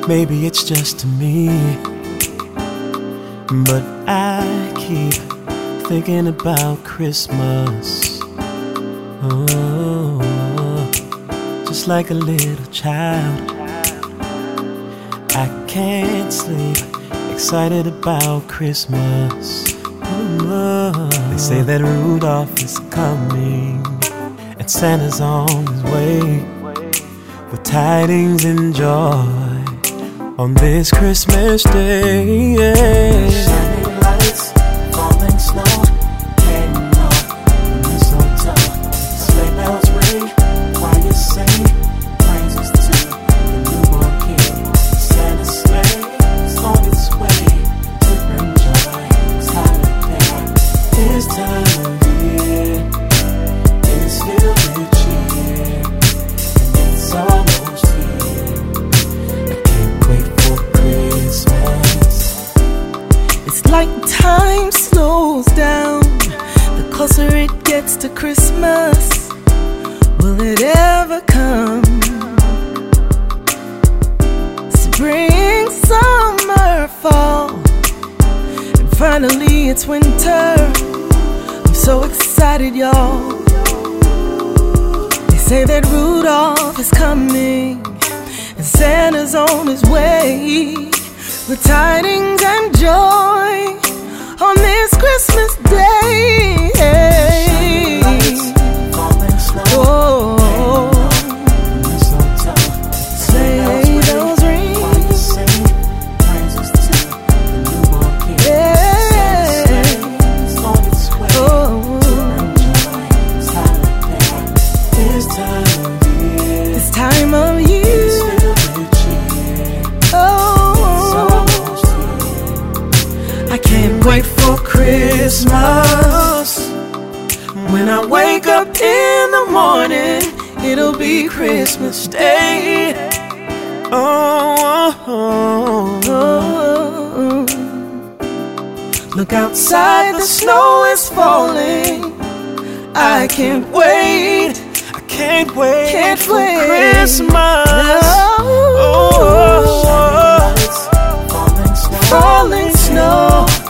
Maybe it's just me, but I keep thinking about Christmas. Oh, just like a little child, I can't sleep, excited about Christmas. Oh, they say that Rudolph is coming and Santa's on his way with tidings and joy on this Christmas day. Shining lights, falling snow, heading off the mistletoe. Sleigh bells ring, choir sing, praises to the newborn King. Santa's sleigh is on its way to bring joy. It's holiday, this time of year is filled with cheer, and it's almost here. I can't wait for Christmas. It's like time slows down the closer it gets to Christmas. Will it ever come? Spring, summer, fall, and finally it's winter. I'm so excited, y'all. They say that Rudolph is coming and Santa's on his way with tidings and joy on this Christmas day. Falling snow, Oh, mistletoe. sleigh bells ring. Choir sing, praises to the newborn King. Yeah. It's on its way Oh, to bring joy. It's holiday, this time of year. this time of It's year. filled with cheer. It's Oh, almost here. I can't wait for Christmas. When I wake up in the morning, it'll be Christmas Day. Oh, oh, look outside, the snow is falling. I can't wait. I can't wait Can't for wait. Christmas. oh, Oh, Lights, falling snow, falling snow.